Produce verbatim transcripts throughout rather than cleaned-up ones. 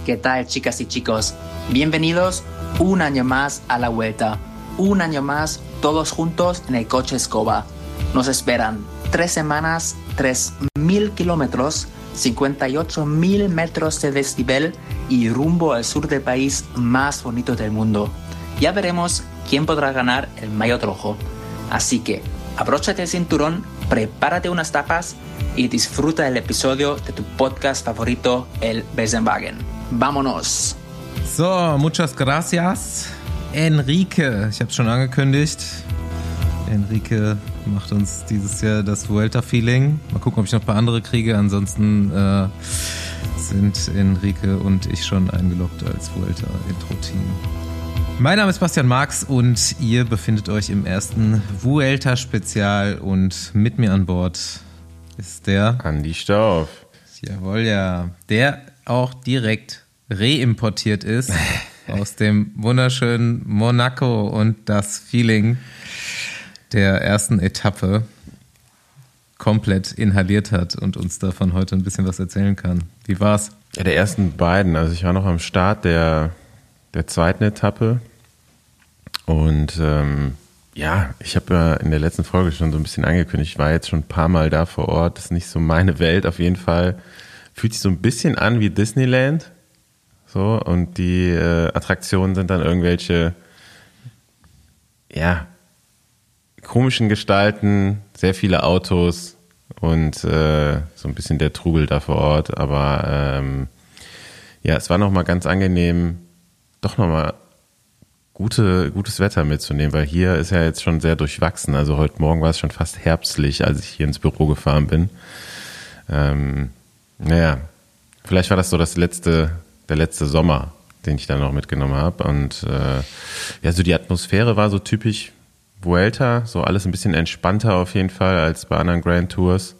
¿Qué tal, chicas y chicos? Bienvenidos un año más a la Vuelta. Un año más, todos juntos en el coche Escoba. Nos esperan tres semanas, tres mil kilómetros, cincuenta y ocho mil metros de desnivel y rumbo al sur del país más bonito del mundo. Ya veremos quién podrá ganar el maillot rojo. Así que abróchate el cinturón, prepárate unas tapas y disfruta del episodio de tu podcast favorito, el Besenwagen. ¡Vámonos! So, muchas gracias, Enrique. Ich habe es schon angekündigt. Enrique macht uns dieses Jahr das Vuelta-Feeling. Mal gucken, ob ich noch ein paar andere kriege. Ansonsten äh, sind Enrique und ich schon eingeloggt als Vuelta-Intro-Team. Mein Name ist Bastian Marx und ihr befindet euch im ersten Vuelta-Spezial. Und mit mir an Bord ist der Andi Stauf. Jawohl, ja. Der auch direkt reimportiert ist aus dem wunderschönen Monaco und das Feeling der ersten Etappe komplett inhaliert hat und uns davon heute ein bisschen was erzählen kann. Wie war's? Ja, der ersten beiden. Also ich war noch am Start der, der zweiten Etappe und ähm, ja, ich habe ja in der letzten Folge schon so ein bisschen angekündigt, ich war jetzt schon ein paar Mal da vor Ort, das ist nicht so meine Welt auf jeden Fall. Fühlt sich so ein bisschen an wie Disneyland. So, und die äh, Attraktionen sind dann irgendwelche, ja, komischen Gestalten, sehr viele Autos und äh, so ein bisschen der Trubel da vor Ort. Aber ähm, ja, es war nochmal ganz angenehm, doch nochmal gute, gutes Wetter mitzunehmen, weil hier ist ja jetzt schon sehr durchwachsen. Also heute Morgen war es schon fast herbstlich, als ich hier ins Büro gefahren bin. Ähm, naja, vielleicht war das so das letzte... der letzte Sommer, den ich dann noch mitgenommen habe. Und äh, ja, so die Atmosphäre war so typisch Vuelta, so alles ein bisschen entspannter auf jeden Fall als bei anderen Grand Tours.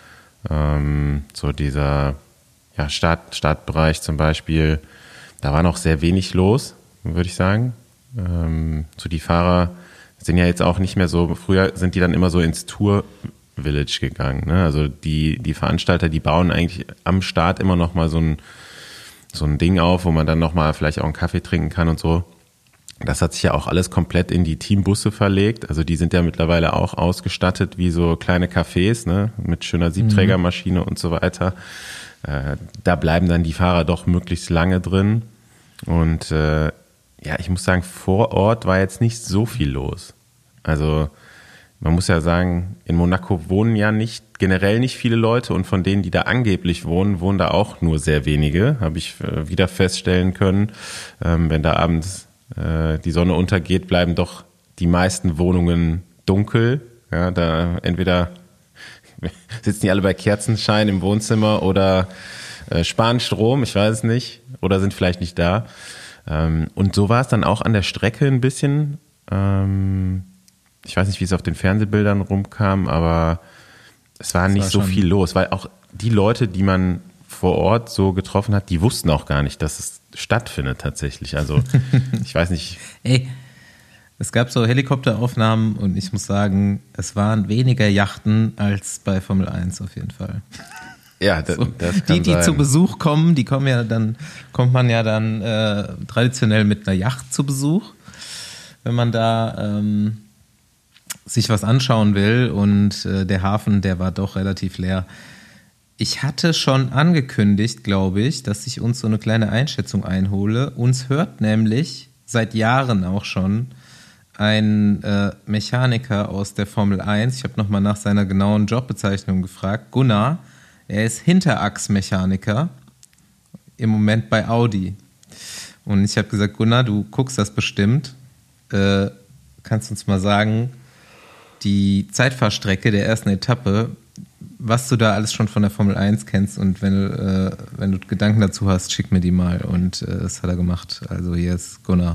Ähm, so dieser ja, Start, Startbereich zum Beispiel, da war noch sehr wenig los, würde ich sagen. Ähm, so die Fahrer sind ja jetzt auch nicht mehr so, früher sind die dann immer so ins Tour Village gegangen. Ne? Also die, die Veranstalter, die bauen eigentlich am Start immer noch mal so ein so ein Ding auf, wo man dann nochmal vielleicht auch einen Kaffee trinken kann und so. Das hat sich ja auch alles komplett in die Teambusse verlegt. Also die sind ja mittlerweile auch ausgestattet wie so kleine Cafés, ne, mit schöner Siebträgermaschine mhm. und so weiter. Äh, da bleiben dann die Fahrer doch möglichst lange drin. Und äh, ja, ich muss sagen, vor Ort war jetzt nicht so viel los. Also man muss ja sagen, in Monaco wohnen ja nicht generell nicht viele Leute und von denen, die da angeblich wohnen, wohnen da auch nur sehr wenige, habe ich äh, wieder feststellen können. Ähm, wenn da abends äh, die Sonne untergeht, bleiben doch die meisten Wohnungen dunkel. Ja, da entweder sitzen die alle bei Kerzenschein im Wohnzimmer oder äh, sparen Strom, ich weiß es nicht, oder sind vielleicht nicht da. Ähm, und so war es dann auch an der Strecke ein bisschen. Ähm, Ich weiß nicht, wie es auf den Fernsehbildern rumkam, aber es war das nicht war so viel los, weil auch die Leute, die man vor Ort so getroffen hat, die wussten auch gar nicht, dass es stattfindet tatsächlich. Also ich weiß nicht. Ey, es gab so Helikopteraufnahmen und ich muss sagen, es waren weniger Yachten als bei Formel eins auf jeden Fall. Ja, das, so, das kann die, die sein. zu Besuch kommen, die kommen ja dann, kommt man ja dann äh, traditionell mit einer Yacht zu Besuch, wenn man da ähm, sich was anschauen will und äh, der Hafen, der war doch relativ leer. Ich hatte schon angekündigt, glaube ich, dass ich uns so eine kleine Einschätzung einhole. Uns hört nämlich seit Jahren auch schon ein äh, Mechaniker aus der Formel eins. Ich habe nochmal nach seiner genauen Jobbezeichnung gefragt. Gunnar, er ist Hinterachsmechaniker im Moment bei Audi. Und ich habe gesagt, Gunnar, du guckst das bestimmt. Äh, kannst uns mal sagen, die Zeitfahrstrecke der ersten Etappe, was du da alles schon von der Formel eins kennst und wenn du, äh, wenn du Gedanken dazu hast, schick mir die mal. Und äh, das hat er gemacht. Also hier ist Gunnar.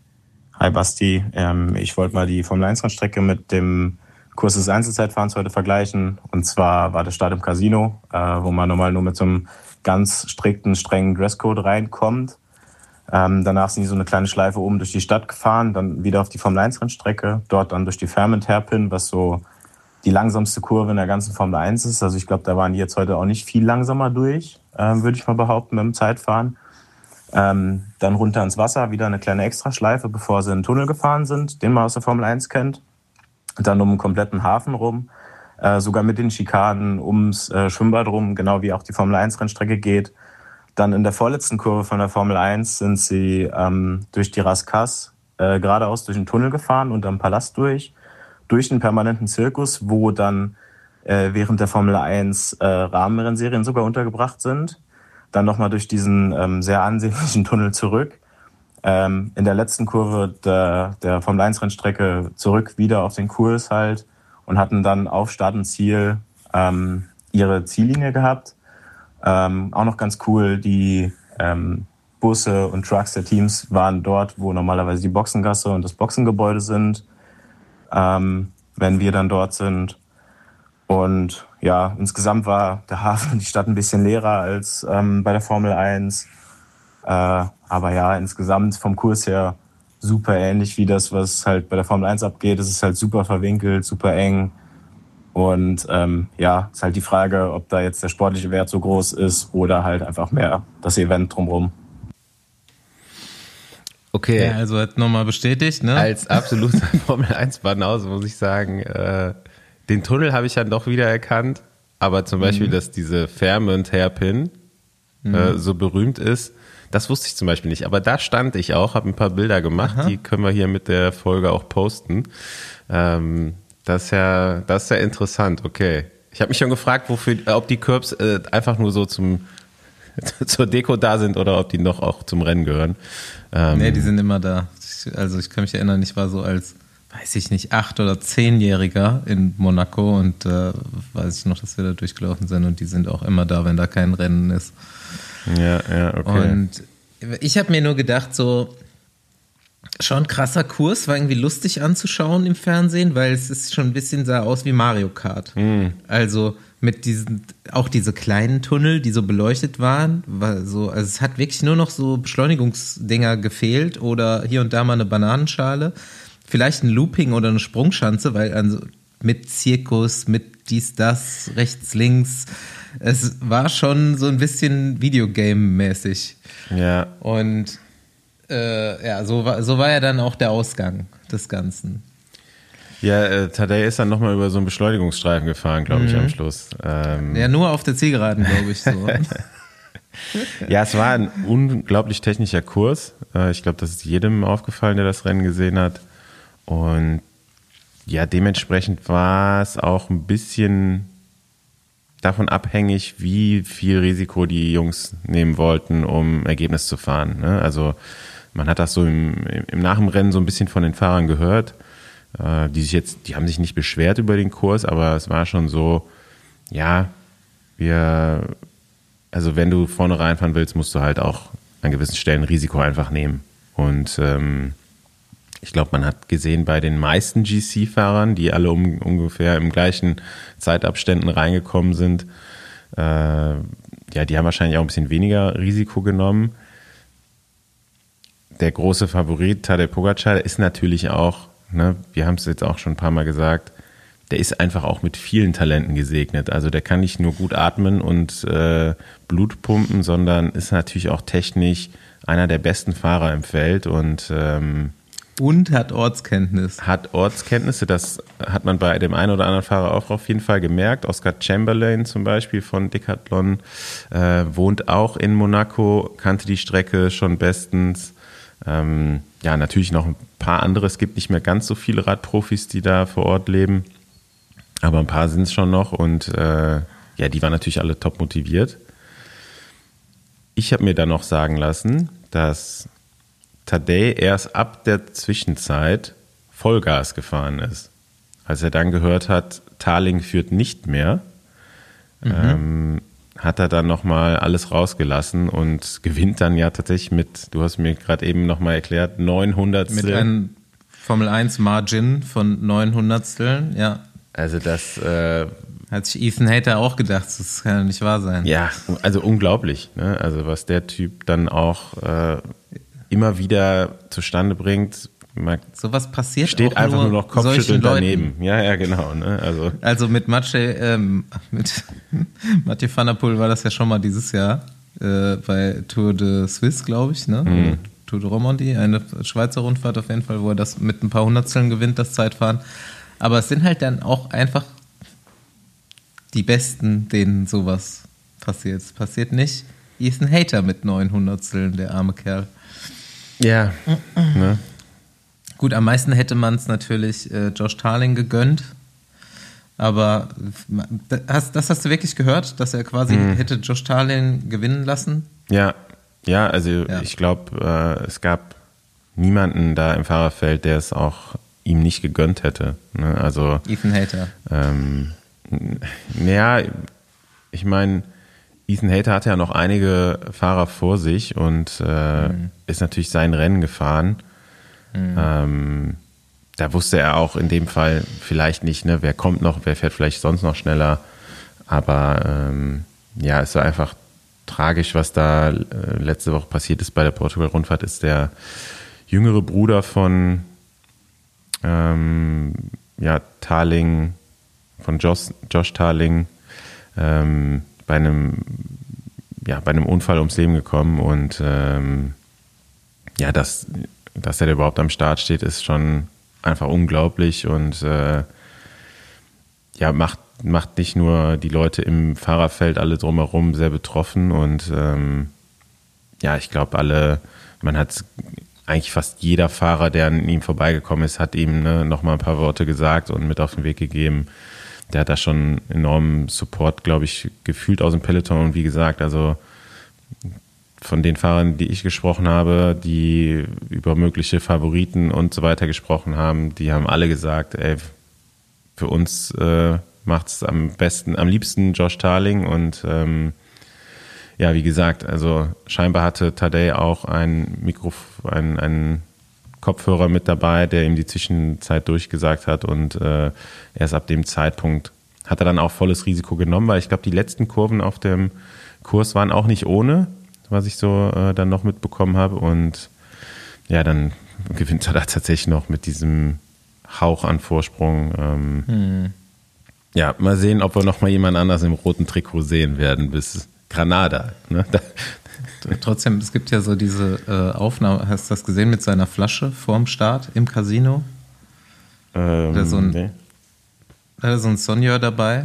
Hi Basti, ähm, ich wollte mal die Formel eins Rennstrecke mit dem Kurs des Einzelzeitfahrens heute vergleichen. Und zwar war der Start im Casino, äh, wo man normal nur mit so einem ganz strikten, strengen Dresscode reinkommt. Ähm, danach sind die so eine kleine Schleife oben durch die Stadt gefahren, dann wieder auf die Formel eins Rennstrecke, dort dann durch die Fairmont Hairpin, was so die langsamste Kurve in der ganzen Formel eins ist. Also ich glaube, da waren die jetzt heute auch nicht viel langsamer durch, äh, würde ich mal behaupten, mit dem Zeitfahren. Ähm, dann runter ins Wasser, wieder eine kleine Extraschleife, bevor sie in den Tunnel gefahren sind, den man aus der Formel eins kennt. Und dann um den kompletten Hafen rum, äh, sogar mit den Schikanen ums äh, Schwimmbad rum, genau wie auch die Formel eins Rennstrecke geht. Dann in der vorletzten Kurve von der Formel eins sind sie ähm, durch die Raskas äh, geradeaus durch den Tunnel gefahren und am Palast durch, durch den permanenten Zirkus, wo dann äh, während der Formel eins äh, Rahmenrennserien sogar untergebracht sind. Dann nochmal durch diesen ähm, sehr ansehnlichen Tunnel zurück. Ähm, in der letzten Kurve der, der Formel eins Rennstrecke zurück wieder auf den Kurs halt und hatten dann auf Start und Ziel ähm, ihre Ziellinie gehabt. Ähm, auch noch ganz cool, die ähm, Busse und Trucks der Teams waren dort, wo normalerweise die Boxengasse und das Boxengebäude sind, ähm, wenn wir dann dort sind. Und ja, insgesamt war der Hafen und die Stadt ein bisschen leerer als ähm, bei der Formel eins. Äh, aber ja, insgesamt vom Kurs her super ähnlich wie das, was halt bei der Formel eins abgeht. Es ist halt super verwinkelt, super eng. Und ähm, ja, ist halt die Frage, ob da jetzt der sportliche Wert so groß ist oder halt einfach mehr das Event drumherum. Okay. Ja, also hat nochmal bestätigt, ne? Als absoluter Formel eins Banause muss ich sagen, äh, den Tunnel habe ich dann doch wieder erkannt, aber zum Beispiel, mhm. dass diese Fairmont Hairpin mhm. äh, so berühmt ist, das wusste ich zum Beispiel nicht. Aber da stand ich auch, habe ein paar Bilder gemacht, Aha. die können wir hier mit der Folge auch posten. Ähm, das ist ja, das ist ja interessant, okay. Ich habe mich schon gefragt, wofür, ob die Curbs äh, einfach nur so zum zur Deko da sind oder ob die noch auch zum Rennen gehören. Ähm, nee, die sind immer da. Also ich kann mich erinnern, ich war so als, weiß ich nicht, acht- oder zehnjähriger in Monaco und äh, weiß ich noch, dass wir da durchgelaufen sind und die sind auch immer da, wenn da kein Rennen ist. Ja, ja, okay. Und ich habe mir nur gedacht, so schon krasser Kurs, war irgendwie lustig anzuschauen im Fernsehen, weil es ist schon ein bisschen sah aus wie Mario Kart. Mhm. Also mit diesen, auch diese kleinen Tunnel, die so beleuchtet waren, war so, also es hat wirklich nur noch so Beschleunigungsdinger gefehlt oder hier und da mal eine Bananenschale, vielleicht ein Looping oder eine Sprungschanze, weil also mit Zirkus, mit dies, das, rechts, links, es war schon so ein bisschen Videogame-mäßig. Ja. Und äh, ja, so war, so war ja dann auch der Ausgang des Ganzen. Ja, äh, Tadej ist dann nochmal über so einen Beschleunigungsstreifen gefahren, glaube ich, mhm. am Schluss. Ähm, ja, nur auf der Zielgeraden, glaube ich, so. Ja, es war ein unglaublich technischer Kurs. Äh, ich glaube, das ist jedem aufgefallen, der das Rennen gesehen hat. Und ja, dementsprechend war es auch ein bisschen davon abhängig, wie viel Risiko die Jungs nehmen wollten, um Ergebnis zu fahren. Ne? Also man hat das so im, im Nach dem Rennen so ein bisschen von den Fahrern gehört. Die sich jetzt, die haben sich nicht beschwert über den Kurs, aber es war schon so, ja, wir, also wenn du vorne reinfahren willst, musst du halt auch an gewissen Stellen Risiko einfach nehmen. Und ähm, ich glaube, man hat gesehen bei den meisten G C-Fahrern, die alle um, ungefähr im gleichen Zeitabständen reingekommen sind, äh, ja, die haben wahrscheinlich auch ein bisschen weniger Risiko genommen. Der große Favorit, Tadej Pogačar, der ist natürlich auch, ne, wir haben es jetzt auch schon ein paar Mal gesagt, der ist einfach auch mit vielen Talenten gesegnet. Also der kann nicht nur gut atmen und äh, Blut pumpen, sondern ist natürlich auch technisch einer der besten Fahrer im Feld und ähm, und hat Ortskenntnis. Hat Ortskenntnisse, das hat man bei dem einen oder anderen Fahrer auch auf jeden Fall gemerkt. Oscar Chamberlain zum Beispiel von Decathlon äh, wohnt auch in Monaco, kannte die Strecke schon bestens. Ähm, ja, natürlich noch ein paar andere. Es gibt nicht mehr ganz so viele Radprofis, die da vor Ort leben, aber ein paar sind es schon noch und äh, ja, die waren natürlich alle top motiviert. Ich habe mir dann noch sagen lassen, dass Tadej erst ab der Zwischenzeit Vollgas gefahren ist. Als er dann gehört hat, Tarling führt nicht mehr, mhm. ähm, hat er dann nochmal alles rausgelassen und gewinnt dann ja tatsächlich mit, du hast mir gerade eben nochmal erklärt, neun Hundertstel. Mit einem Formel eins Margin von neun Hundertsteln, ja. Also das äh, hat sich Ethan Hayter auch gedacht, das kann ja nicht wahr sein. Ja, also unglaublich, ne? Also was der Typ dann auch äh, immer wieder zustande bringt. Man sowas passiert steht auch einfach nur, nur noch kopfschüttelnd daneben. Leuten. Ja, ja, genau. Ne? Also, also mit Mathieu ähm, mit Mathieu van der Poel war das ja schon mal dieses Jahr äh, bei Tour de Suisse, glaube ich, ne? Mhm. Tour de Romandie, eine Schweizer Rundfahrt auf jeden Fall, wo er das mit ein paar Hundertsteln gewinnt, das Zeitfahren. Aber es sind halt dann auch einfach die Besten, denen sowas passiert. Es passiert nicht Ethan Hayter mit neun Hundertsteln, der arme Kerl. Ja. Ne? Gut, am meisten hätte man es natürlich äh, Josh Tarling gegönnt. Aber das, das hast du wirklich gehört, dass er quasi mhm. hätte Josh Tarling gewinnen lassen? Ja, ja, also ja. ich glaube, äh, es gab niemanden da im Fahrerfeld, der es auch ihm nicht gegönnt hätte. Ne? Also Ethan Hayter. Ähm, naja, ich meine, Ethan Hayter hatte ja noch einige Fahrer vor sich und äh, mhm. ist natürlich sein Rennen gefahren. Mhm. Ähm, Da wusste er auch in dem Fall vielleicht nicht, ne, wer kommt noch, wer fährt vielleicht sonst noch schneller. Aber ähm, ja, es war einfach tragisch, was da äh, letzte Woche passiert ist bei der Portugal-Rundfahrt. Ist der jüngere Bruder von ähm, ja, Tarling, von Josh, Josh Tarling, ähm, bei einem ja, bei einem Unfall ums Leben gekommen. Und ähm, ja, dass, dass er da überhaupt am Start steht, ist schon einfach unglaublich und äh, ja, macht, macht nicht nur die Leute im Fahrerfeld alle drumherum sehr betroffen und ähm, ja, ich glaube alle, man hat eigentlich fast jeder Fahrer, der an ihm vorbeigekommen ist, hat ihm ne, nochmal ein paar Worte gesagt und mit auf den Weg gegeben. Der hat da schon enormen Support, glaube ich, gefühlt aus dem Peloton und wie gesagt, also von den Fahrern, die ich gesprochen habe, die über mögliche Favoriten und so weiter gesprochen haben, die haben alle gesagt, ey, für uns äh, macht es am besten, am liebsten Josh Tarling und ähm, ja, wie gesagt, also scheinbar hatte Tadej auch ein Mikrof- ein, einen Kopfhörer mit dabei, der ihm die Zwischenzeit durchgesagt hat und äh, erst ab dem Zeitpunkt hat er dann auch volles Risiko genommen, weil ich glaube, die letzten Kurven auf dem Kurs waren auch nicht ohne, was ich so äh, dann noch mitbekommen habe. Und ja, dann gewinnt er da tatsächlich noch mit diesem Hauch an Vorsprung. Ähm, hm. Ja, mal sehen, ob wir noch mal jemand anders im roten Trikot sehen werden bis Granada. Ne? Trotzdem, es gibt ja so diese äh, Aufnahme, hast du das gesehen mit seiner Flasche vorm Start im Casino? Ähm, da so ein, nee. Da so ein Senior dabei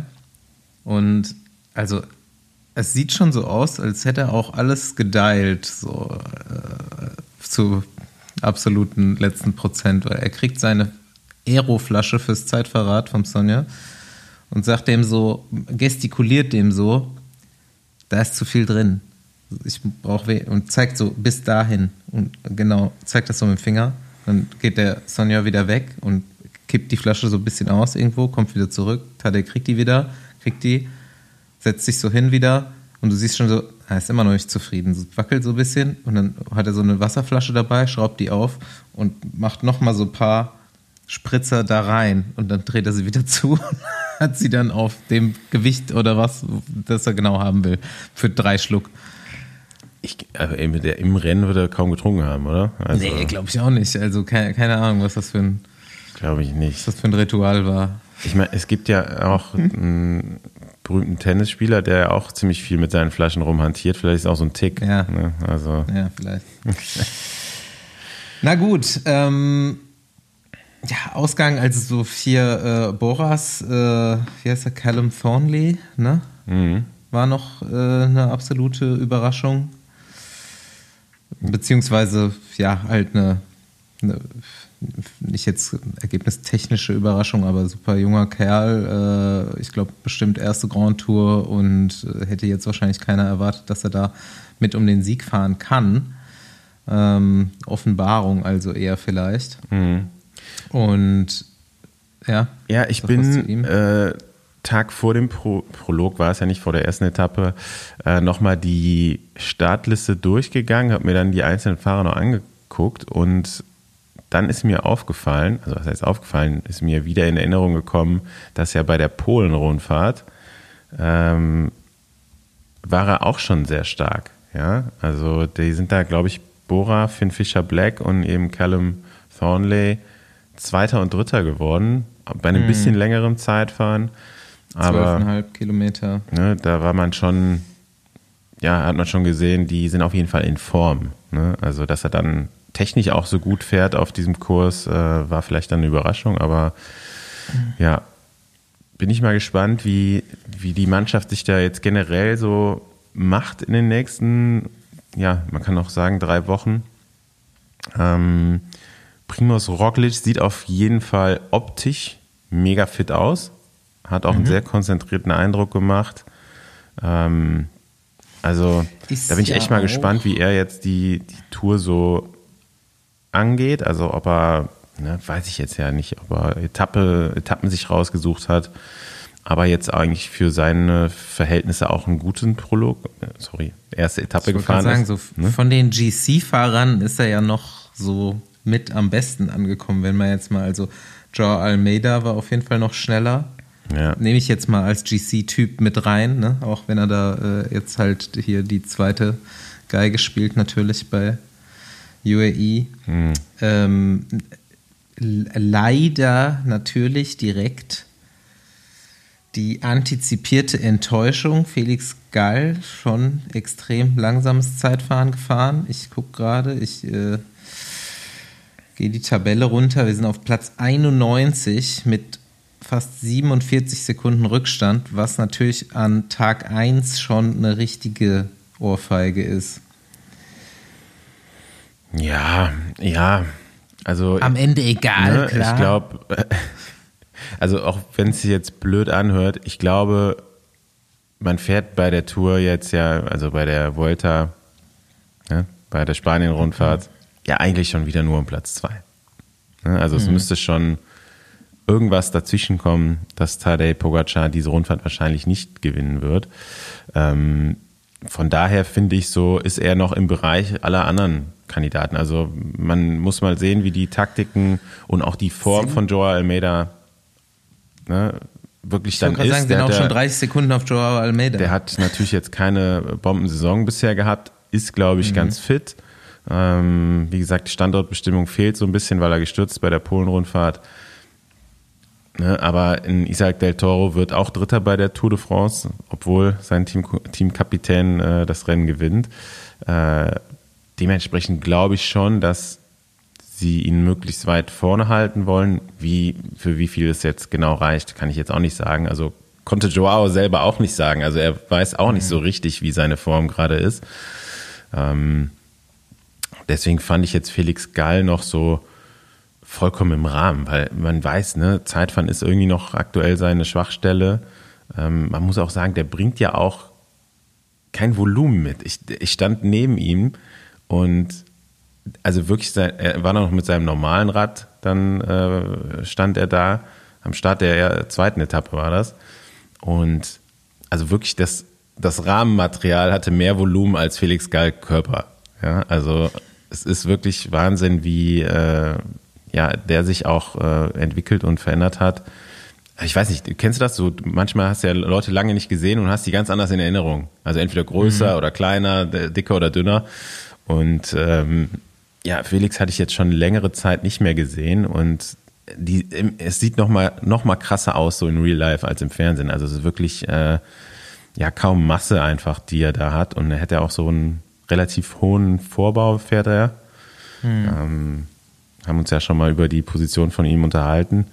und also es sieht schon so aus, als hätte er auch alles gedeilt, so äh, zu absoluten letzten Prozent, weil er kriegt seine Aero-Flasche fürs Zeitverrat vom Sonja und sagt dem so, gestikuliert dem so, da ist zu viel drin. Ich brauche weh und zeigt so bis dahin und genau, zeigt das so mit dem Finger. Dann geht der Sonja wieder weg und kippt die Flasche so ein bisschen aus irgendwo, kommt wieder zurück, Tadej kriegt die wieder, kriegt die, setzt sich so hin wieder und du siehst schon so, er ist immer noch nicht zufrieden, so, wackelt so ein bisschen und dann hat er so eine Wasserflasche dabei, schraubt die auf und macht nochmal so ein paar Spritzer da rein und dann dreht er sie wieder zu und hat sie dann auf dem Gewicht oder was, das er genau haben will, für drei Schluck. Ich, aber eben der im Rennen würde er kaum getrunken haben, oder? Also, nee, glaube ich auch nicht. Also keine, keine Ahnung, was das für ein, glaube ich nicht. Was das für ein Ritual war. Ich meine, es gibt ja auch hm? einen berühmten Tennisspieler, der ja auch ziemlich viel mit seinen Flaschen rumhantiert. Vielleicht ist auch so ein Tick. Ja, ne? Also. Ja, vielleicht. Na gut, ähm, ja, Ausgang, also so vier äh, Boras, äh, wie heißt der, Callum Thornley, ne? Mhm. War noch äh, eine absolute Überraschung. Beziehungsweise, ja, halt eine, eine nicht jetzt ergebnistechnische Überraschung, aber super junger Kerl. Äh, ich glaube, bestimmt erste Grand Tour und äh, hätte jetzt wahrscheinlich keiner erwartet, dass er da mit um den Sieg fahren kann. Ähm, Offenbarung also eher vielleicht. Mhm. Und ja. Ja, ich bin äh, Tag vor dem Pro- Prolog, war es ja nicht vor der ersten Etappe, äh, nochmal die Startliste durchgegangen, habe mir dann die einzelnen Fahrer noch angeguckt und dann ist mir aufgefallen, also was heißt aufgefallen, ist mir wieder in Erinnerung gekommen, dass ja bei der Polen-Rundfahrt ähm, war er auch schon sehr stark. Ja? Also die sind da, glaube ich, Bora, Finn Fisher-Black und eben Callum Thornley Zweiter und Dritter geworden, bei einem hm. bisschen längerem Zeitfahren. Aber zwölfeinhalb Kilometer. Ne, da war man schon ja, hat man schon gesehen, die sind auf jeden Fall in Form. Ne? Also, dass er dann technisch auch so gut fährt auf diesem Kurs, äh, war vielleicht dann eine Überraschung, aber mhm. ja, bin ich mal gespannt, wie, wie die Mannschaft sich da jetzt generell so macht in den nächsten, ja, man kann auch sagen, drei Wochen. Ähm, Primož Roglič sieht auf jeden Fall optisch mega fit aus, hat auch mhm. einen sehr konzentrierten Eindruck gemacht. Ähm, also ist da bin ich echt ja mal gespannt, wie er jetzt die, die Tour so angeht. Also ob er, ne, weiß ich jetzt ja nicht, ob er Etappe, Etappen sich rausgesucht hat, aber jetzt eigentlich für seine Verhältnisse auch einen guten Prolog, sorry, erste Etappe ich gefahren sagen, ist. So ne? Von den G C-Fahrern ist er ja noch so mit am besten angekommen, wenn man jetzt mal, also Joao Almeida war auf jeden Fall noch schneller. Ja. Nehme ich jetzt mal als G C-Typ mit rein, ne? Auch wenn er da äh, jetzt halt hier die zweite Geige spielt, natürlich bei U A E. Hm. Ähm, leider natürlich direkt die antizipierte Enttäuschung. Felix Gall schon extrem langsames Zeitfahren gefahren. Ich gucke gerade, ich äh, gehe die Tabelle runter. Wir sind auf Platz einundneunzig mit fast siebenundvierzig Sekunden Rückstand, was natürlich an Tag eins schon eine richtige Ohrfeige ist. Ja, ja, also am Ende egal, ne, klar. Ich glaube, also auch wenn es sich jetzt blöd anhört, ich glaube, man fährt bei der Tour jetzt ja, also bei der Vuelta, ne, bei der Spanien-Rundfahrt, mhm. ja eigentlich schon wieder nur um Platz zwei. Ne, also mhm. es müsste schon irgendwas dazwischen kommen, dass Tadej Pogačar diese Rundfahrt wahrscheinlich nicht gewinnen wird. Ähm, von daher finde ich so, ist er noch im Bereich aller anderen Kandidaten. Also man muss mal sehen, wie die Taktiken und auch die Form von Joao Almeida ne, wirklich dann ist. Ich sagen, der hat auch schon dreißig Sekunden auf Joao Almeida. Der hat natürlich jetzt keine Bombensaison bisher gehabt, ist glaube ich mhm. ganz fit. Ähm, wie gesagt, die Standortbestimmung fehlt so ein bisschen, weil er gestürzt bei der Polen-Rundfahrt. Ne, aber in Isaac del Toro wird auch Dritter bei der Tour de France, obwohl sein Team, Teamkapitän äh, das Rennen gewinnt. Äh, dementsprechend glaube ich schon, dass sie ihn möglichst weit vorne halten wollen. Wie, für wie viel es jetzt genau reicht, kann ich jetzt auch nicht sagen. Also konnte Joao selber auch nicht sagen. Also er weiß auch nicht so richtig, wie seine Form gerade ist. Ähm, deswegen fand ich jetzt Felix Gall noch so vollkommen im Rahmen, weil man weiß, ne, Zeitfahren ist irgendwie noch aktuell seine Schwachstelle. Ähm, man muss auch sagen, der bringt ja auch kein Volumen mit. Ich, ich stand neben ihm und also wirklich, er war noch mit seinem normalen Rad, dann äh, stand er da, am Start der zweiten Etappe war das. Und also wirklich, das, das Rahmenmaterial hatte mehr Volumen als Felix Gall Körper. Ja, also es ist wirklich Wahnsinn, wie äh, ja, der sich auch äh, entwickelt und verändert hat. Ich weiß nicht, kennst du das? So, manchmal hast du ja Leute lange nicht gesehen und hast die ganz anders in Erinnerung. Also entweder größer mhm. oder kleiner, dicker oder dünner. Und ähm, ja, Felix hatte ich jetzt schon längere Zeit nicht mehr gesehen und die, es sieht noch mal, noch mal krasser aus so in Real Life als im Fernsehen. Also es ist wirklich äh, ja kaum Masse einfach, die er da hat. Und er hätte auch so einen relativ hohen Vorbau, fährt er. Mhm. Ähm, haben uns ja schon mal über die Position von ihm unterhalten.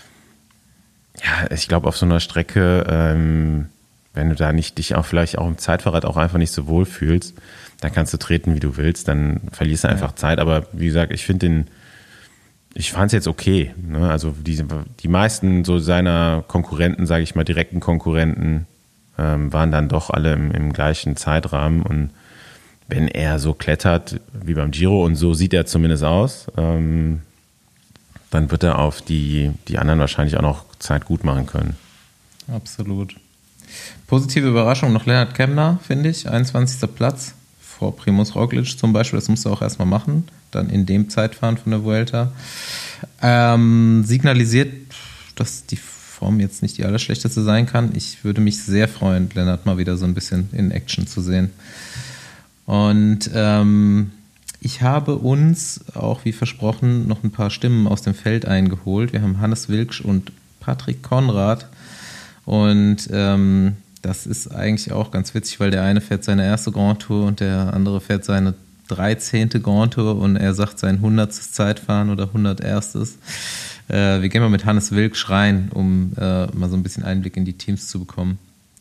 Ja, ich glaube, auf so einer Strecke, ähm, wenn du da nicht dich auch vielleicht auch im Zeitfahrrad auch einfach nicht so wohl fühlst, dann kannst du treten, wie du willst, dann verlierst du einfach ja. Zeit. Aber wie gesagt, ich finde den, ich fand es jetzt okay. Ne? Also die, die meisten so seiner Konkurrenten, sage ich mal, direkten Konkurrenten, ähm, waren dann doch alle im, im gleichen Zeitrahmen. Und wenn er so klettert wie beim Giro, und so sieht er zumindest aus, ähm, dann wird er auf die, die anderen wahrscheinlich auch noch Zeit gut machen können. Absolut. Positive Überraschung noch Lennart Kemna, finde ich, einundzwanzigster Platz vor Primož Roglič zum Beispiel, das musst du auch erstmal machen, dann in dem Zeitfahren von der Vuelta. Ähm, signalisiert, dass die Form jetzt nicht die allerschlechteste sein kann. Ich würde mich sehr freuen, Lennart mal wieder so ein bisschen in Action zu sehen. Und ähm, ich habe uns auch, wie versprochen, noch ein paar Stimmen aus dem Feld eingeholt. Wir haben Hannes Wilksch und Patrick Konrad. Und ähm, das ist eigentlich auch ganz witzig, weil der eine fährt seine erste Grand Tour und der andere fährt seine dreizehnte Grand Tour und er sagt sein hundertstes Zeitfahren oder hunderterstes. Äh, wir gehen mal mit Hannes Wilksch rein, um äh, mal so ein bisschen Einblick in die Teams zu bekommen.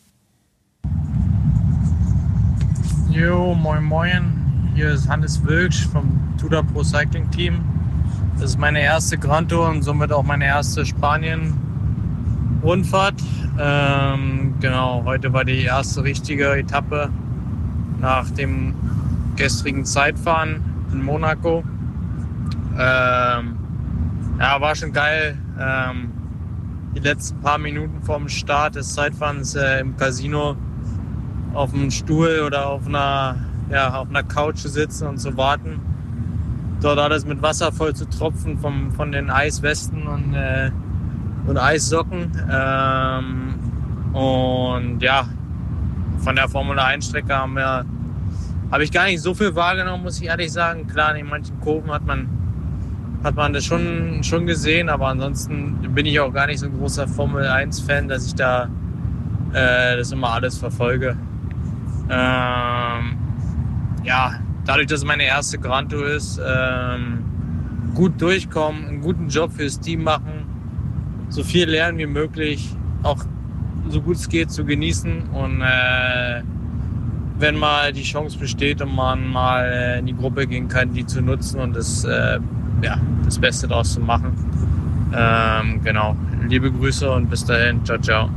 Jo, moin moin. Hier ist Hannes Wilksch vom Tudor Pro Cycling Team. Das ist meine erste Grand Tour und somit auch meine erste Spanien-Rundfahrt. Ähm, genau, heute war die erste richtige Etappe nach dem gestrigen Zeitfahren in Monaco. Ähm, ja, war schon geil. Ähm, die letzten paar Minuten vorm Start des Zeitfahrens äh, im Casino auf dem Stuhl oder auf einer, ja, auf einer Couch zu sitzen und zu warten. Dort alles mit Wasser voll zu tropfen vom, von den Eiswesten und, äh, und Eissocken. Ähm, und ja, von der Formel eins Strecke haben wir, habe ich gar nicht so viel wahrgenommen, muss ich ehrlich sagen. Klar, in manchen Kurven hat man, hat man das schon, schon gesehen, aber ansonsten bin ich auch gar nicht so ein großer Formel eins Fan, dass ich da äh, das immer alles verfolge. Ähm, ja, dadurch, dass es meine erste Grand Tour ist, ähm, gut durchkommen, einen guten Job fürs Team machen, so viel lernen wie möglich, auch so gut es geht zu genießen und äh, wenn mal die Chance besteht und man mal in die Gruppe gehen kann, die zu nutzen und das, äh, ja, das Beste daraus zu machen. Ähm, genau, liebe Grüße und bis dahin, ciao, ciao.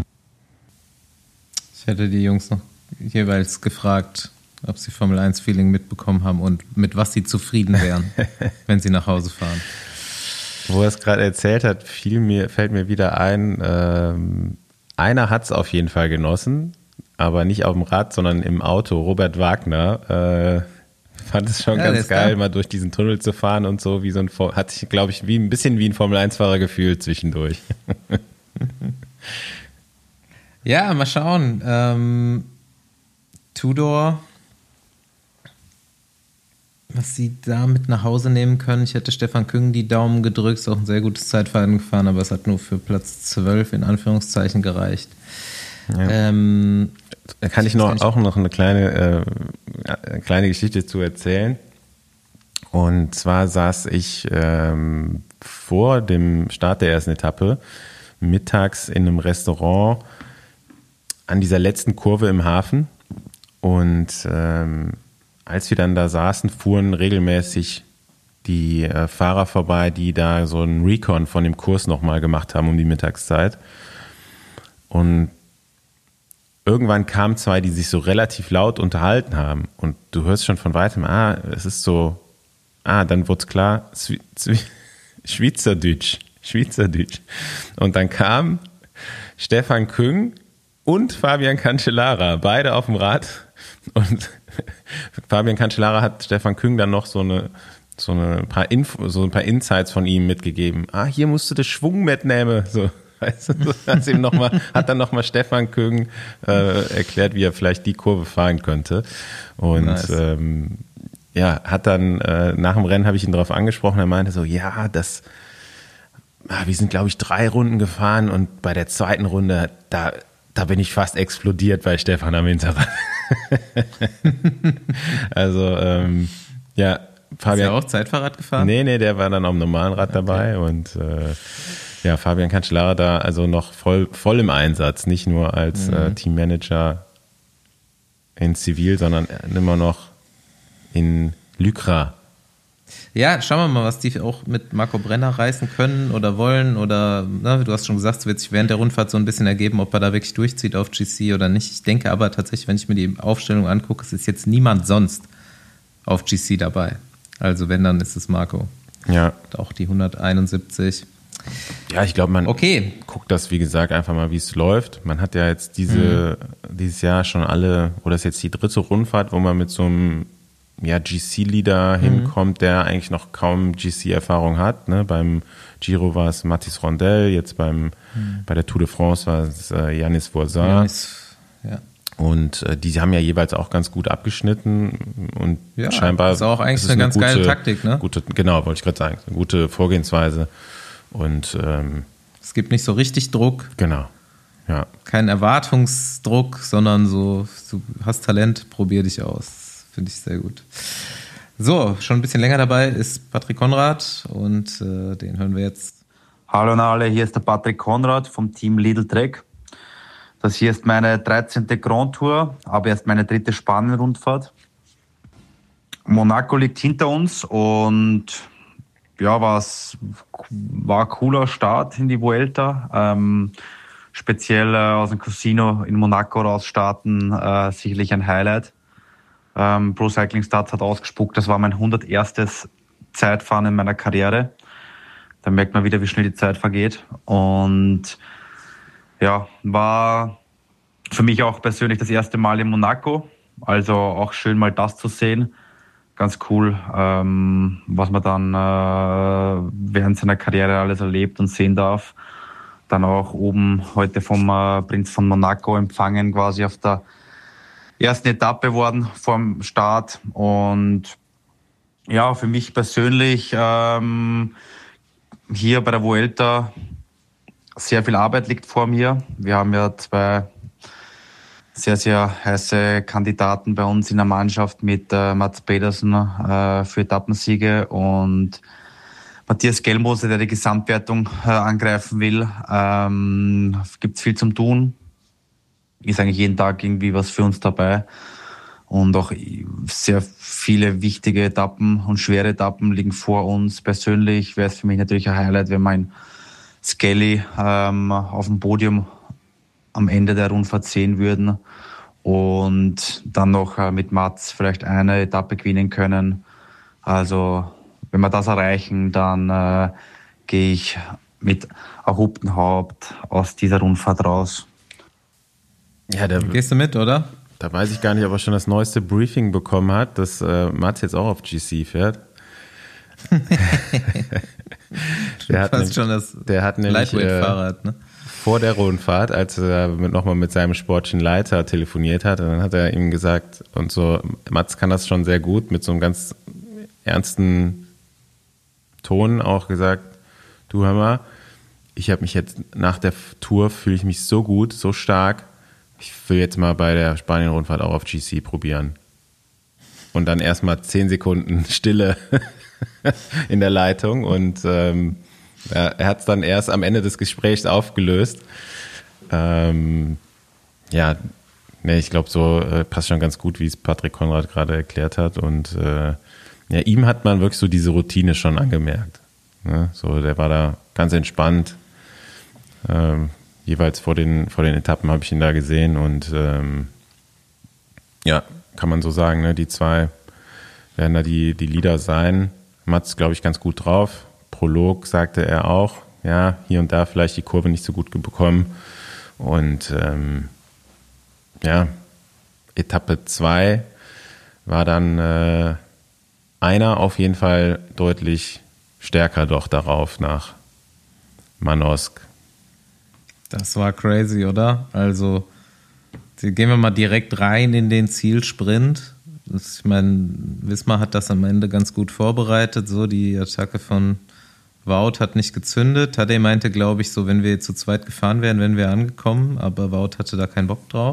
Ich hätte die Jungs noch jeweils gefragt, ob sie Formel eins Feeling mitbekommen haben und mit was sie zufrieden wären, wenn sie nach Hause fahren. Wo er es gerade erzählt hat, fiel mir, fällt mir wieder ein, ähm, einer hat es auf jeden Fall genossen, aber nicht auf dem Rad, sondern im Auto. Robert Wagner äh, fand es schon ja, ganz geil, da. mal durch diesen Tunnel zu fahren und so, wie so ein, hat sich, glaube ich, wie ein bisschen wie ein Formel eins Fahrer gefühlt zwischendurch. Ja, mal schauen. Ähm, Tudor, was sie da mit nach Hause nehmen können. Ich hätte Stefan Küng die Daumen gedrückt, ist auch ein sehr gutes Zeitfahren gefahren, aber es hat nur für Platz zwölf in Anführungszeichen gereicht. Ja. Ähm, da kann ich noch, auch noch eine kleine, äh, eine kleine Geschichte zu erzählen. Und zwar saß ich ähm, vor dem Start der ersten Etappe mittags in einem Restaurant an dieser letzten Kurve im Hafen. Und ähm, als wir dann da saßen, fuhren regelmäßig die äh, Fahrer vorbei, die da so einen Recon von dem Kurs nochmal gemacht haben um die Mittagszeit. Und irgendwann kamen zwei, die sich so relativ laut unterhalten haben. Und du hörst schon von weitem, ah, es ist so, ah, dann wurde es klar, Zwi- Zwi- Schweizerdeutsch, Schweizerdeutsch. Und dann kam Stefan Küng und Fabian Cancellara, beide auf dem Rad. Und Fabian Cancellara hat Stefan Küng dann noch so eine, so eine paar Info, so ein paar Insights von ihm mitgegeben. Ah, hier musst du das Schwung mitnehmen. So, weißt du, so hat ihm noch mal, hat dann nochmal Stefan Küng äh, erklärt, wie er vielleicht die Kurve fahren könnte. Und nice. ähm, ja, hat dann äh, nach dem Rennen habe ich ihn darauf angesprochen. Er meinte so, ja, das, ah, wir sind glaube ich drei Runden gefahren und bei der zweiten Runde da Da bin ich fast explodiert bei Stefan am Hinterrad. Also, ähm, ja, Fabian. Ist er auch Zeitfahrrad gefahren? Nee, nee, der war dann auf dem normalen Rad okay. dabei und äh, ja, Fabian Cancellara da also noch voll, voll im Einsatz, nicht nur als mhm. äh, Teammanager in Zivil, sondern immer noch in Lycra. Ja, schauen wir mal, was die auch mit Marco Brenner reißen können oder wollen oder, ne, du hast schon gesagt, es wird sich während der Rundfahrt so ein bisschen ergeben, ob er da wirklich durchzieht auf G C oder nicht. Ich denke aber tatsächlich, wenn ich mir die Aufstellung angucke, es ist jetzt niemand sonst auf G C dabei. Also wenn, dann ist es Marco. Ja. Und auch die hunderteinundsiebzig. Ja, ich glaube, man okay. guckt das, wie gesagt, einfach mal, wie es läuft. Man hat ja jetzt diese, mhm. dieses Jahr schon alle, oder ist jetzt die dritte Rundfahrt, wo man mit so einem ja, G C-Leader mhm. hinkommt, der eigentlich noch kaum G C-Erfahrung hat. Ne? Beim Giro war es Mathis Rondel, jetzt beim, mhm. bei der Tour de France war es äh, Yannis Voisin. Yannis, ja. Und äh, die haben ja jeweils auch ganz gut abgeschnitten und ja, scheinbar ist auch eigentlich ist eine, eine ganz gute, geile Taktik, ne? Gute, genau, wollte ich gerade sagen, eine gute Vorgehensweise und ähm, es gibt nicht so richtig Druck. Genau. Ja. Kein Erwartungsdruck, sondern so, du hast Talent, probier dich aus. Finde ich sehr gut. So, schon ein bisschen länger dabei ist Patrick Konrad und äh, den hören wir jetzt. Hallo an alle, hier ist der Patrick Konrad vom Team Lidl Trek. Das hier ist meine dreizehnte Grand Tour, aber erst meine dritte Spanien-Rundfahrt. Monaco liegt hinter uns und ja, war's, war ein cooler Start in die Vuelta. Ähm, speziell äh, aus dem Casino in Monaco raus starten, äh, sicherlich ein Highlight. Ähm, Pro Cycling Stats hat ausgespuckt, das war mein hunderterstes Zeitfahren in meiner Karriere. Da merkt man wieder, wie schnell die Zeit vergeht. Und ja, war für mich auch persönlich das erste Mal in Monaco. Also auch schön mal das zu sehen. Ganz cool, ähm, was man dann äh, während seiner Karriere alles erlebt und sehen darf. Dann auch oben heute vom äh, Prinz von Monaco empfangen, quasi auf der ersten Etappe worden vorm Start. Und ja, für mich persönlich ähm, hier bei der Vuelta sehr viel Arbeit liegt vor mir. Wir haben ja zwei sehr, sehr heiße Kandidaten bei uns in der Mannschaft mit äh, Mats Pedersen äh, für Etappensiege und Matthias Gelmose, der die Gesamtwertung äh, angreifen will. Ähm, gibt viel zum Tun. Ist eigentlich jeden Tag irgendwie was für uns dabei. Und auch sehr viele wichtige Etappen und schwere Etappen liegen vor uns. Persönlich wäre es für mich natürlich ein Highlight, wenn mein Skelly ähm, auf dem Podium am Ende der Rundfahrt sehen würden und dann noch äh, mit Mats vielleicht eine Etappe gewinnen können. Also wenn wir das erreichen, dann äh, gehe ich mit erhobtem Haupt aus dieser Rundfahrt raus. Ja, da gehst du mit, oder? Da weiß ich gar nicht, ob er schon das neueste Briefing bekommen hat, dass äh, Mats jetzt auch auf G C fährt. der hat fast schon das der hat nämlich Lightweight-Fahrrad, ne? Vor der Rundfahrt, als er nochmal mit seinem sportlichen Leiter telefoniert hat, dann hat er ihm gesagt, und so, Mats kann das schon sehr gut, mit so einem ganz ernsten Ton auch gesagt, du hör mal, ich habe mich jetzt nach der Tour, fühle ich mich so gut, so stark, ich will jetzt mal bei der Spanien-Rundfahrt auch auf G C probieren. Und dann erstmal zehn Sekunden Stille in der Leitung und ähm, er hat es dann erst am Ende des Gesprächs aufgelöst. Ähm, ja, ne, ich glaube, so äh, passt schon ganz gut, wie es Patrick Konrad gerade erklärt hat. Und äh, ja, ihm hat man wirklich so diese Routine schon angemerkt. Ne? So, der war da ganz entspannt. Ähm, jeweils vor den, vor den Etappen habe ich ihn da gesehen. Und ähm, ja, kann man so sagen, ne? Die zwei werden da die, die Leader sein. Mats, glaube ich, ganz gut drauf. Prolog sagte er auch, ja, hier und da vielleicht die Kurve nicht so gut bekommen. Und ähm, ja, Etappe zwei war dann äh, einer auf jeden Fall deutlich stärker doch darauf nach Manosque. Das war crazy, oder? Also gehen wir mal direkt rein in den Zielsprint. Ich meine, Wismar hat das am Ende ganz gut vorbereitet. So, die Attacke von Wout hat nicht gezündet. Tadej meinte, glaube ich, so, wenn wir zu zweit gefahren wären, wären wir angekommen. Aber Wout hatte da keinen Bock drauf.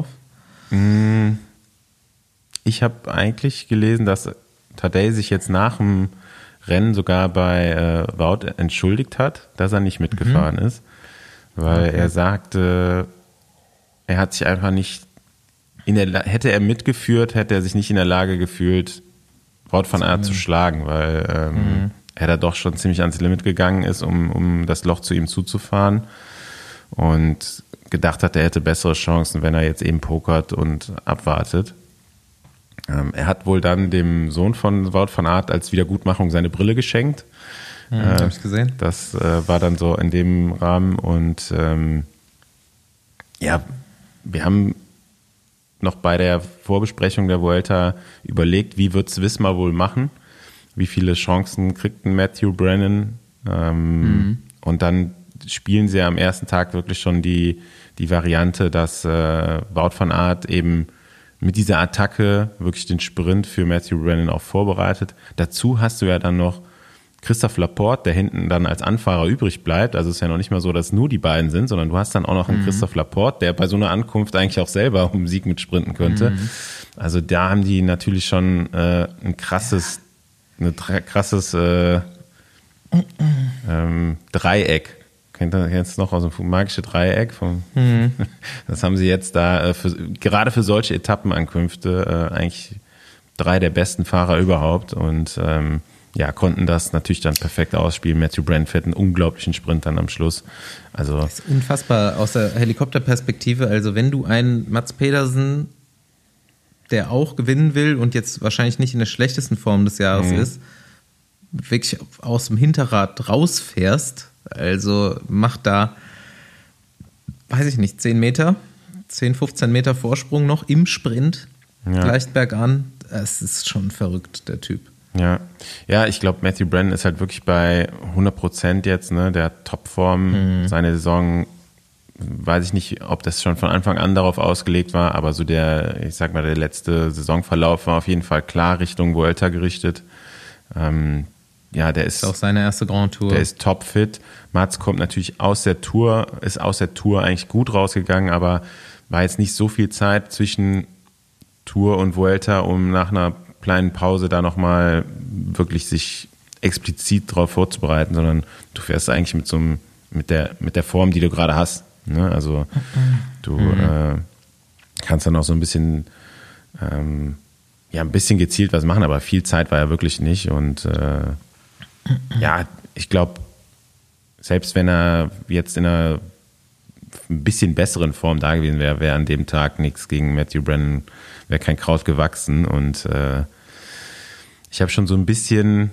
Ich habe eigentlich gelesen, dass Tadej sich jetzt nach dem Rennen sogar bei äh, Wout entschuldigt hat, dass er nicht mitgefahren mhm. ist. Weil okay. er sagte, er hat sich einfach nicht in der, hätte er mitgeführt, hätte er sich nicht in der Lage gefühlt, Wout van Aert zu schlagen, weil ähm, mhm. er da doch schon ziemlich ans Limit gegangen ist, um, um das Loch zu ihm zuzufahren und gedacht hat, er hätte bessere Chancen, wenn er jetzt eben pokert und abwartet. Ähm, er hat wohl dann dem Sohn von Wout van Aert als Wiedergutmachung seine Brille geschenkt. Mhm, äh, habe ich gesehen. Das äh, war dann so in dem Rahmen und ähm, ja, wir haben noch bei der Vorbesprechung der Vuelta überlegt, wie wird es Wismar wohl machen? Wie viele Chancen kriegt ein Matthew Brennan? Ähm, mhm. Und dann spielen sie am ersten Tag wirklich schon die, die Variante, dass äh, Wout van Aert eben mit dieser Attacke wirklich den Sprint für Matthew Brennan auch vorbereitet. Dazu hast du ja dann noch Christoph Laporte, der hinten dann als Anfahrer übrig bleibt. Also es ist ja noch nicht mal so, dass nur die beiden sind, sondern du hast dann auch noch einen mhm. Christoph Laporte, der bei so einer Ankunft eigentlich auch selber um Sieg mitsprinten könnte. Mhm. Also da haben die natürlich schon äh, ein krasses, ein krasses äh, ähm, Dreieck. Kennt ihr jetzt noch aus dem magischen Dreieck? Vom, mhm. Das haben sie jetzt da, äh, für, gerade für solche Etappenankünfte, äh, eigentlich drei der besten Fahrer überhaupt und ähm, ja, konnten das natürlich dann perfekt ausspielen. Matthew Brand fährt einen unglaublichen Sprint dann am Schluss. Also das ist unfassbar aus der Helikopterperspektive. Also wenn du einen Mats Pedersen, der auch gewinnen will und jetzt wahrscheinlich nicht in der schlechtesten Form des Jahres mhm. ist, wirklich aus dem Hinterrad rausfährst, also macht da, weiß ich nicht, zehn Meter, zehn, fünfzehn Meter Vorsprung noch im Sprint, ja. gleicht bergan. Es ist schon verrückt, der Typ. Ja, ja, ich glaube, Matthew Brandon ist halt wirklich bei hundert Prozent jetzt, ne, der hat Topform, mhm. seine Saison, weiß ich nicht, ob das schon von Anfang an darauf ausgelegt war, aber so der, ich sag mal, der letzte Saisonverlauf war auf jeden Fall klar Richtung Vuelta gerichtet. Ähm, ja, der ist, ist auch seine erste Grand Tour. Der ist topfit. Mats kommt natürlich aus der Tour, ist aus der Tour eigentlich gut rausgegangen, aber war jetzt nicht so viel Zeit zwischen Tour und Vuelta, um nach einer kleinen Pause da nochmal wirklich sich explizit drauf vorzubereiten, sondern du fährst eigentlich mit so einem, mit der, mit der Form, die du gerade hast. Ne? Also du mhm. äh, kannst dann auch so ein bisschen ähm, ja, ein bisschen gezielt was machen, aber viel Zeit war ja wirklich nicht und äh, ja, ich glaube, selbst wenn er jetzt in einer ein bisschen besseren Form da gewesen wäre, wäre an dem Tag nichts gegen Matthew Brandon, wäre kein Kraut gewachsen und äh, ich habe schon so ein bisschen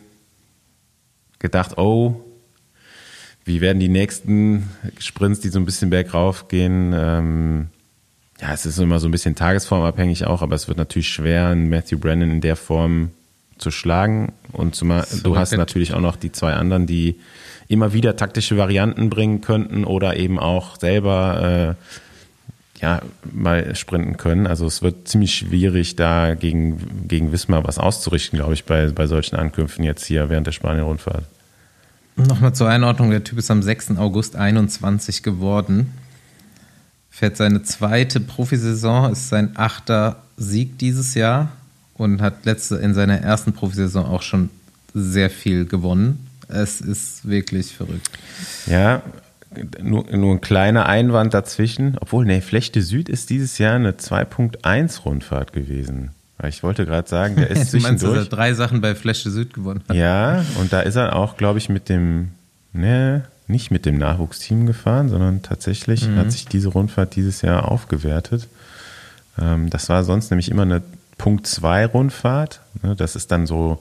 gedacht, oh, wie werden die nächsten Sprints, die so ein bisschen bergauf gehen, ähm, ja, es ist immer so ein bisschen tagesformabhängig auch, aber es wird natürlich schwer, einen Matthew Brandon in der Form zu schlagen und zumal, so du hast natürlich auch noch die zwei anderen, die immer wieder taktische Varianten bringen könnten oder eben auch selber äh, ja, mal sprinten können. Also es wird ziemlich schwierig, da gegen, gegen Wismar was auszurichten, glaube ich, bei, bei solchen Ankünften jetzt hier während der Spanien-Rundfahrt. Nochmal zur Einordnung, der Typ ist am sechsten August einundzwanzig geworden, fährt seine zweite Profisaison, ist sein achter Sieg dieses Jahr und hat letzte in seiner ersten Profisaison auch schon sehr viel gewonnen. Es ist wirklich verrückt. Ja, nur, nur ein kleiner Einwand dazwischen. Obwohl, nee, Flechte Süd ist dieses Jahr eine zwei Punkt eins Rundfahrt gewesen. Ich wollte gerade sagen, der ist zwischendurch. Du meinst, dass er drei Sachen bei Flechte Süd gewonnen hat? Ja, und da ist er auch, glaube ich, mit dem, ne, nicht mit dem Nachwuchsteam gefahren, sondern tatsächlich mhm. hat sich diese Rundfahrt dieses Jahr aufgewertet. Das war sonst nämlich immer eine Punkt zwei Rundfahrt. Das ist dann so,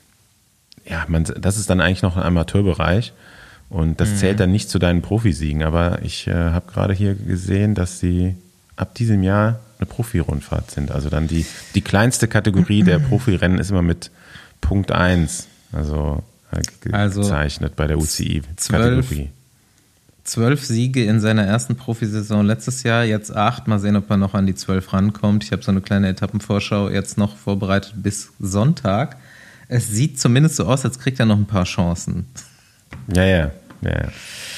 ja, man, das ist dann eigentlich noch ein Amateurbereich und das mhm. zählt dann nicht zu deinen Profisiegen, aber ich äh, habe gerade hier gesehen, dass sie ab diesem Jahr eine Profi-Rundfahrt sind. Also dann die, die kleinste Kategorie der Profirennen ist immer mit Punkt eins, also, äh, also gezeichnet bei der U C I-Kategorie. Zwölf Siege in seiner ersten Profisaison letztes Jahr, jetzt acht. Mal sehen, ob er noch an die zwölf rankommt. Ich habe so eine kleine Etappenvorschau jetzt noch vorbereitet bis Sonntag. Es sieht zumindest so aus, als kriegt er noch ein paar Chancen. Ja, ja, ja. ja.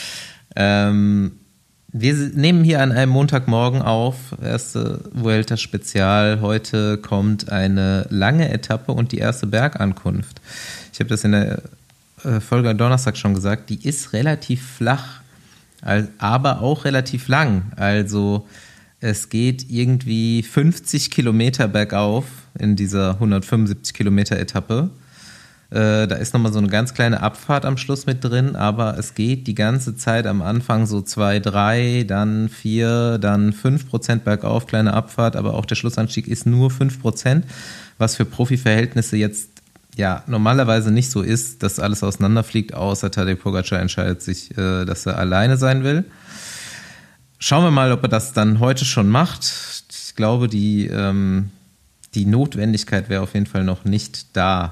Ähm, wir nehmen hier an einem Montagmorgen auf, erste Vuelta-Spezial. Heute kommt eine lange Etappe und die erste Bergankunft. Ich habe das in der Folge am Donnerstag schon gesagt, die ist relativ flach, aber auch relativ lang. Also es geht irgendwie fünfzig Kilometer bergauf in dieser hundertfünfundsiebzig Kilometer Etappe. Äh, da ist nochmal so eine ganz kleine Abfahrt am Schluss mit drin, aber es geht die ganze Zeit am Anfang so zwei, drei, dann vier, dann fünf Prozent bergauf, kleine Abfahrt, aber auch der Schlussanstieg ist nur fünf Prozent, was für Profiverhältnisse jetzt ja normalerweise nicht so ist, dass alles auseinanderfliegt, außer Tadej Pogačar entscheidet sich, äh, dass er alleine sein will. Schauen wir mal, ob er das dann heute schon macht. Ich glaube, die, ähm, die Notwendigkeit wäre auf jeden Fall noch nicht da.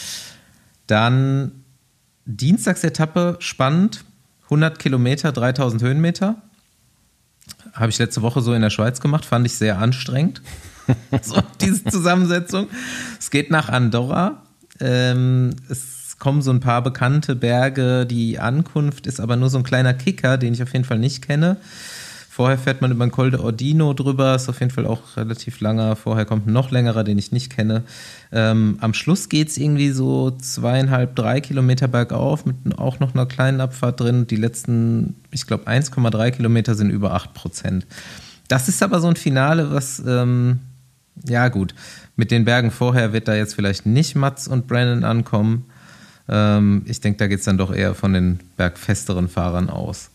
Dann Dienstagsetappe, spannend, hundert Kilometer, dreitausend Höhenmeter. Habe ich letzte Woche so in der Schweiz gemacht, fand ich sehr anstrengend. So, diese Zusammensetzung. Es geht nach Andorra. Ähm, es es kommen so ein paar bekannte Berge. Die Ankunft ist aber nur so ein kleiner Kicker, den ich auf jeden Fall nicht kenne. Vorher fährt man über den Col de Ordino drüber, ist auf jeden Fall auch relativ langer. Vorher kommt ein noch längerer, den ich nicht kenne. Ähm, am Schluss geht es irgendwie so zweieinhalb, drei Kilometer bergauf mit auch noch einer kleinen Abfahrt drin. Die letzten, ich glaube, eins Komma drei Kilometer sind über acht Prozent. Das ist aber so ein Finale, was, ähm, ja gut, mit den Bergen vorher wird da jetzt vielleicht nicht Mats und Brandon ankommen. Ähm, ich denke, da geht es dann doch eher von den bergfesteren Fahrern aus.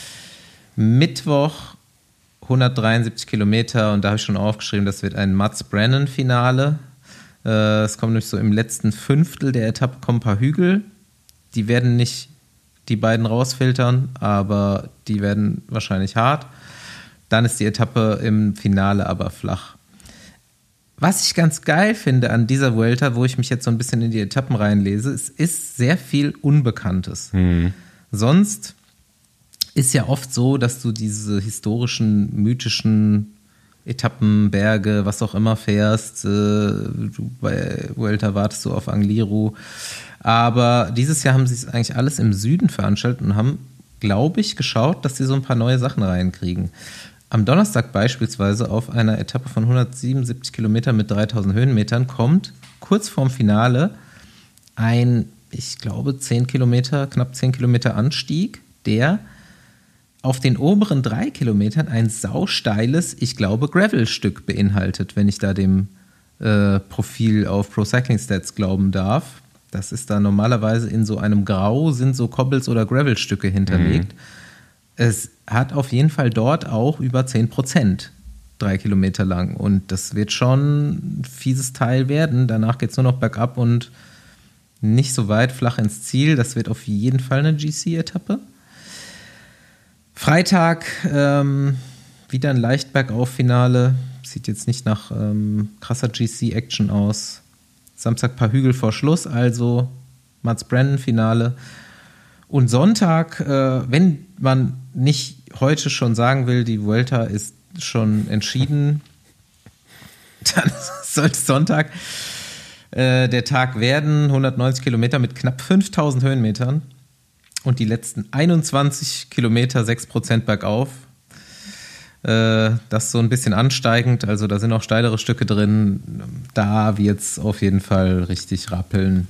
Mittwoch hundertdreiundsiebzig Kilometer und da habe ich schon aufgeschrieben, das wird ein Mats-Brennan-Finale. Äh, es kommt nämlich so im letzten Fünftel der Etappe kommen ein paar Hügel. Die werden nicht die beiden rausfiltern, aber die werden wahrscheinlich hart. Dann ist die Etappe im Finale aber flach. Was ich ganz geil finde an dieser Vuelta, wo ich mich jetzt so ein bisschen in die Etappen reinlese, es ist sehr viel Unbekanntes. Mhm. Sonst ist ja oft so, dass du diese historischen, mythischen Etappen, Berge, was auch immer fährst. Du bei Vuelta wartest du auf Angliru. Aber dieses Jahr haben sie es eigentlich alles im Süden veranstaltet und haben, glaube ich, geschaut, dass sie so ein paar neue Sachen reinkriegen. Am Donnerstag beispielsweise auf einer Etappe von hundertsiebenundsiebzig Kilometern mit dreitausend Höhenmetern kommt kurz vorm Finale ein, ich glaube, zehn Kilometer, knapp zehn Kilometer Anstieg, der auf den oberen drei Kilometern ein sausteiles, ich glaube, Gravel-Stück beinhaltet, wenn ich da dem äh, Profil auf Pro Cycling Stats glauben darf. Das ist da normalerweise in so einem Grau, sind so Cobbles oder Gravel-Stücke hinterlegt. Mhm. Es hat auf jeden Fall dort auch über zehn Prozent, drei Kilometer lang. Und das wird schon ein fieses Teil werden. Danach geht es nur noch bergab und nicht so weit flach ins Ziel. Das wird auf jeden Fall eine G C-Etappe. Freitag ähm, wieder ein leicht Bergauf-Finale. Sieht jetzt nicht nach ähm, krasser G C-Action aus. Samstag ein paar Hügel vor Schluss, also Mats-Brennan-Finale. Und Sonntag, äh, wenn man nicht heute schon sagen will, die Vuelta ist schon entschieden, dann sollte Sonntag äh, der Tag werden. hundertneunzig Kilometer mit knapp fünftausend Höhenmetern. Und die letzten einundzwanzig Kilometer sechs Prozent bergauf. Äh, das so ein bisschen ansteigend, also da sind auch steilere Stücke drin. Da wird es auf jeden Fall richtig rappeln.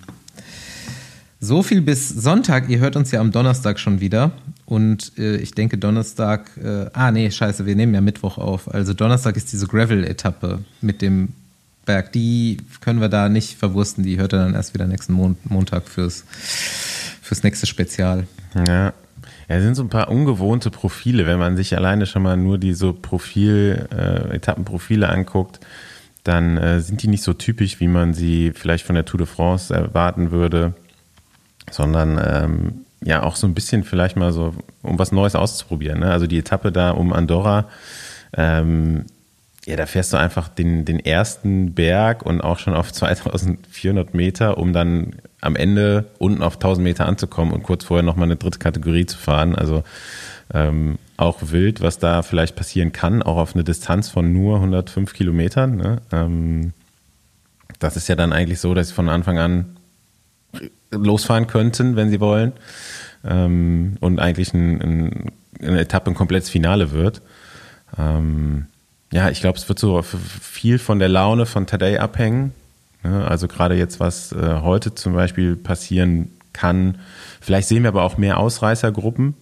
So viel bis Sonntag. Ihr hört uns ja am Donnerstag schon wieder. Und äh, ich denke Donnerstag, äh, ah nee, scheiße, wir nehmen ja Mittwoch auf. Also Donnerstag ist diese Gravel-Etappe mit dem Berg. Die können wir da nicht verwursten. Die hört ihr dann erst wieder nächsten Mon- Montag fürs fürs nächste Spezial. Ja. Ja, es sind so ein paar ungewohnte Profile, wenn man sich alleine schon mal nur die so Profil, äh, Etappenprofile anguckt, dann äh, sind die nicht so typisch, wie man sie vielleicht von der Tour de France erwarten würde, sondern ähm, ja auch so ein bisschen vielleicht mal so, um was Neues auszuprobieren. Ne? Also die Etappe da um Andorra, ähm, ja, da fährst du einfach den, den ersten Berg und auch schon auf zweitausendvierhundert Meter, um dann am Ende unten auf tausend Meter anzukommen und kurz vorher nochmal eine dritte Kategorie zu fahren. Also ähm, auch wild, was da vielleicht passieren kann, auch auf eine Distanz von nur hundertfünf Kilometern. Ne? Ähm, das ist ja dann eigentlich so, dass sie von Anfang an losfahren könnten, wenn sie wollen. Ähm, und eigentlich ein, ein, eine Etappe ein komplettes Finale wird. Ähm, Ja, ich glaube, es wird so viel von der Laune von Tadej abhängen. Also gerade jetzt, was heute zum Beispiel passieren kann. Vielleicht sehen wir aber auch mehr Ausreißergruppen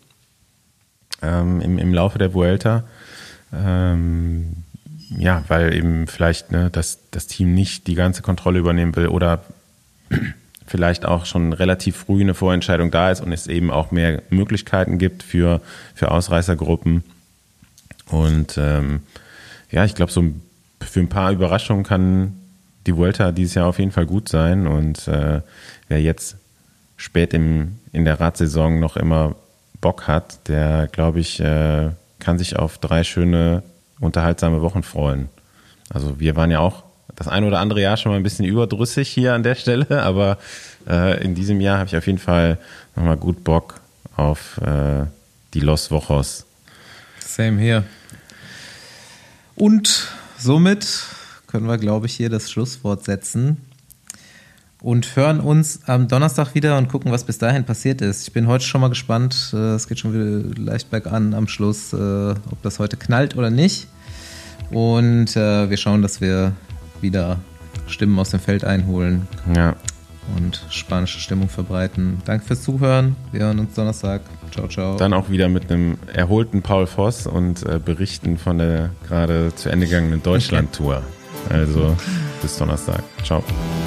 ähm, im, im Laufe der Vuelta. Ähm, ja, weil eben vielleicht ne, das, das Team nicht die ganze Kontrolle übernehmen will oder vielleicht auch schon relativ früh eine Vorentscheidung da ist und es eben auch mehr Möglichkeiten gibt für, für Ausreißergruppen. Und ähm, ja, ich glaube, so für ein paar Überraschungen kann die Vuelta dieses Jahr auf jeden Fall gut sein. Und äh, wer jetzt spät im, in der Radsaison noch immer Bock hat, der, glaube ich, äh, kann sich auf drei schöne, unterhaltsame Wochen freuen. Also wir waren ja auch das ein oder andere Jahr schon mal ein bisschen überdrüssig hier an der Stelle, aber äh, in diesem Jahr habe ich auf jeden Fall nochmal gut Bock auf äh, die Los Wochos. Same here. Und somit können wir, glaube ich, hier das Schlusswort setzen. und hören uns am Donnerstag wieder und gucken, was bis dahin passiert ist. Ich bin heute schon mal gespannt. Es geht schon wieder leicht bergan am Schluss, ob das heute knallt oder nicht. Und wir schauen, dass wir wieder Stimmen aus dem Feld einholen. Ja. Und spanische Stimmung verbreiten. Danke fürs Zuhören. Wir hören uns Donnerstag. Ciao, ciao. Dann auch wieder mit einem erholten Paul Voss und äh, berichten von der gerade zu Ende gegangenen Deutschland-Tour. Also bis Donnerstag. Ciao.